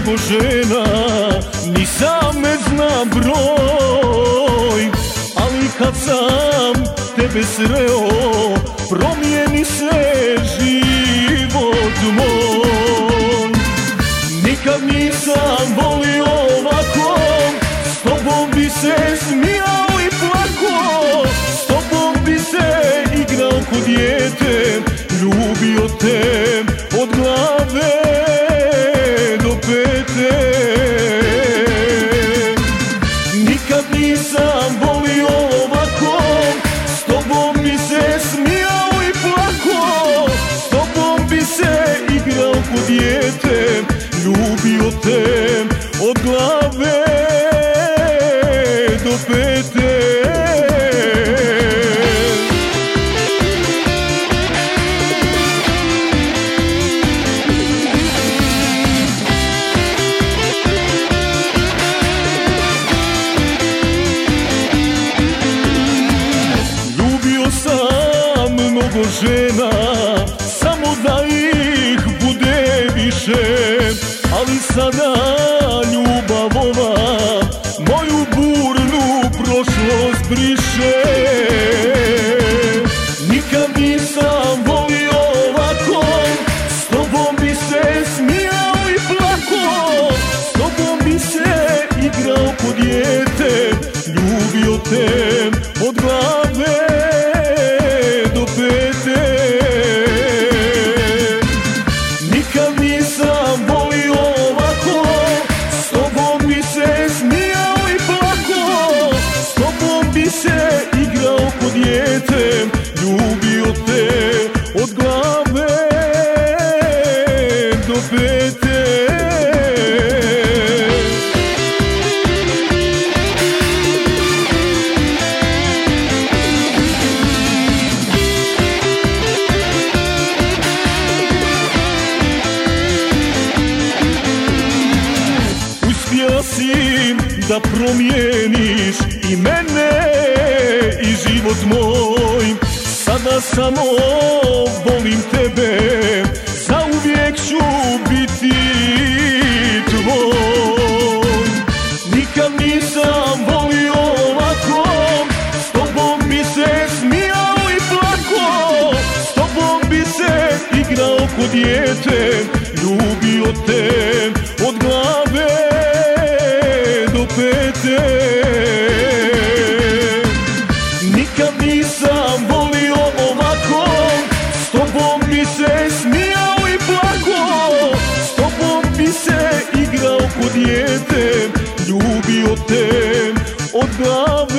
mnogo žena, ni sam ne znam broj, ali kad sam tebe sreo, promijeni se život moj. Nikad nisam volio ovako, s tobom bi se smijao i plako, s tobom bi se igrao ko dijete, ljubio te od glave do pete. Nikad nisam volio ovako, s tobom bi se smijao i plako, s tobom bi se igrao ko dijete, ljubio te od glave do pete. Ljubio sam mnogo žena, samo da ih bude više, ali sada ljubav ova moju burnu prošlost briše. Nikad nisam volio ovako, s tobom bi se smijao i plako, s tobom bi se igrao ko dijete, ljubio te od glave do pete. Nikad nisam volio ovako, s tobom bi se smijao i plako, s tobom bi se igrao ko dijete, ljubio te od glave do pete. Uspjela si da promijeniš i mene i život moj, sada samo volim tebe, zauvijek ću biti tvoj. Nikad nisam volio ovako, s tobom bi se smijao i plako, s tobom bi se igrao ko dijete, ljubio te od glave do pete. Nikad nisam volio ovako, s tobom bi se smijao i plako, s tobom bi se igrao ko dijete, ljubio te od glave